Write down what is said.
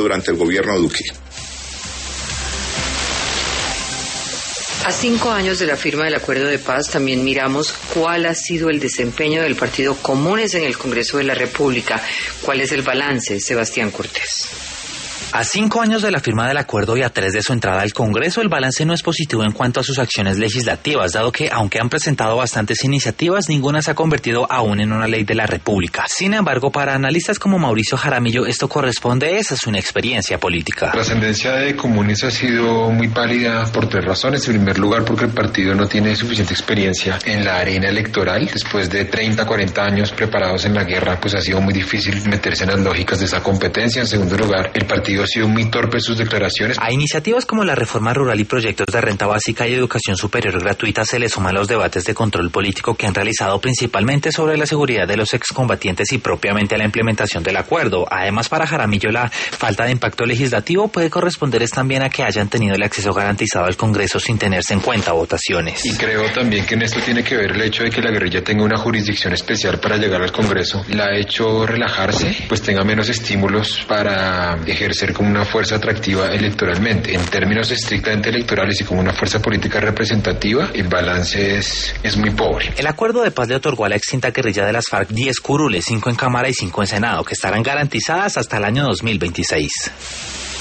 durante el gobierno Duque. A 5 años de la firma del acuerdo de paz, también miramos cuál ha sido el desempeño del Partido Comunes en el Congreso de la República. ¿Cuál es el balance, Sebastián Cortés? A 5 años de la firma del acuerdo y a 3 de su entrada al Congreso, el balance no es positivo en cuanto a sus acciones legislativas, dado que, aunque han presentado bastantes iniciativas, ninguna se ha convertido aún en una ley de la República. Sin embargo, para analistas como Mauricio Jaramillo, esto corresponde a su inexperiencia política. La trascendencia de Comunes ha sido muy pálida por 3 razones. En primer lugar, porque el partido no tiene suficiente experiencia en la arena electoral. Después de 30, 40 años preparados en la guerra, pues ha sido muy difícil meterse en las lógicas de esa competencia. En segundo lugar, el partido ha sido muy torpe en sus declaraciones. A iniciativas como la reforma rural y proyectos de renta básica y educación superior gratuita se le suman los debates de control político que han realizado principalmente sobre la seguridad de los excombatientes y propiamente la implementación del acuerdo. Además, para Jaramillo, la falta de impacto legislativo puede corresponder también a que hayan tenido el acceso garantizado al Congreso sin tenerse en cuenta votaciones. Y creo también que en esto tiene que ver el hecho de que la guerrilla tenga una jurisdicción especial para llegar al Congreso. La ha hecho relajarse, pues tenga menos estímulos para ejercer como una fuerza atractiva electoralmente. En términos estrictamente electorales y como una fuerza política representativa, el balance es muy pobre. El acuerdo de paz le otorgó a la extinta guerrilla de las FARC 10 curules, 5 en Cámara y 5 en Senado, que estarán garantizadas hasta el año 2026.